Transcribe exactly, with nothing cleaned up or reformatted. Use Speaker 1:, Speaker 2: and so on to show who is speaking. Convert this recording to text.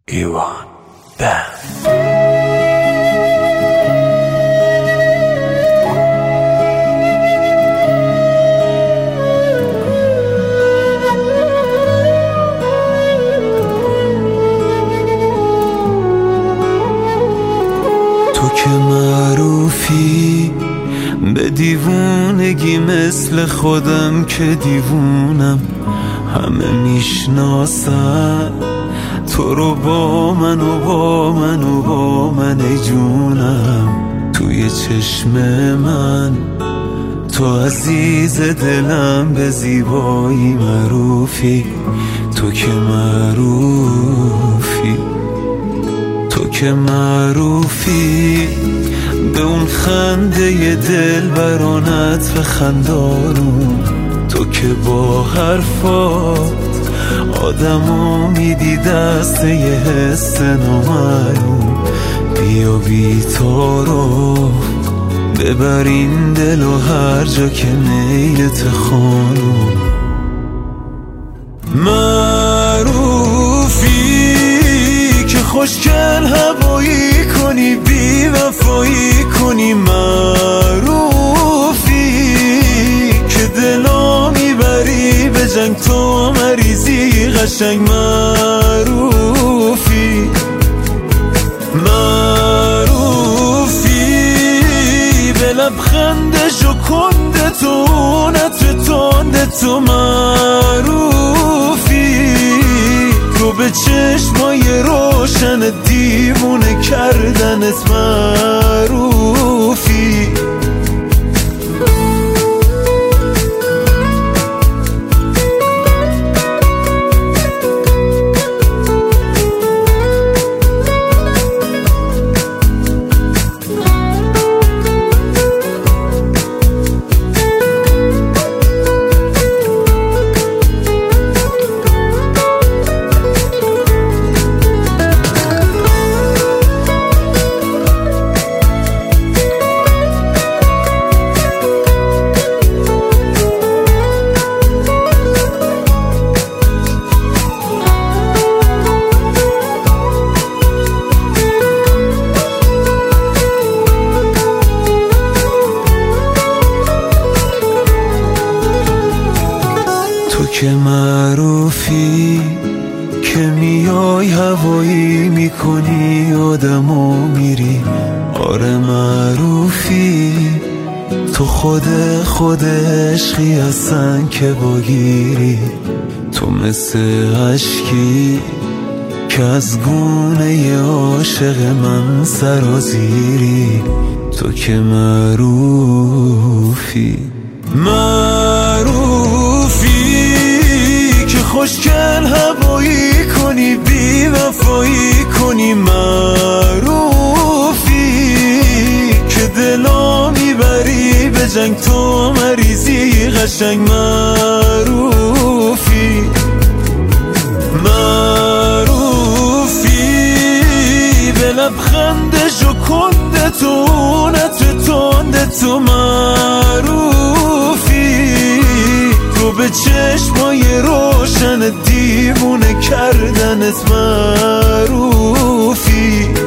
Speaker 1: ایوان بند.
Speaker 2: تو که معروفی به دیوونگی مثل خودم که دیوونم، همه میشناسن تو رو با من و با من و با من ای جونم. توی چشم من تو عزیز دلم، به زیبایی معروفی. تو که معروفی تو که معروفی به اون خنده دل برانت و خندانون. تو که با حرفات آدمو میدی دست یه حس نامعلوم. بیا بی تو رو ببرین دل و هر جا که میلت خانوم. معروفی که خوشگل هوایی کنی، بی وفایی کنی. معروفی که دلا میبری به جنگ، تو مریضی قشنگ. معروفی معروفی به لبخند ژوکنده تو، نت تنده تو. معروفی تو به چشمای روشن دیوونه کردنت. معروفی تو که معروفی که میای هوایی میکنی آدمو میری. آره معروفی تو خود خود عشقی هستن که باگیری. تو مثل عشقی که از گونه عاشق من سرازیری. تو که معروفی معروفی که خوشگل هوایی کنی، بی وفایی کنی. معروفی که دلا میبری به جنگ، تو مریضی قشنگ. معروفی معروفی به لبخند ژوکنده تو، نت تنده تو. معروفی تو به چشمای روشن دیوونه کردنت. معروفی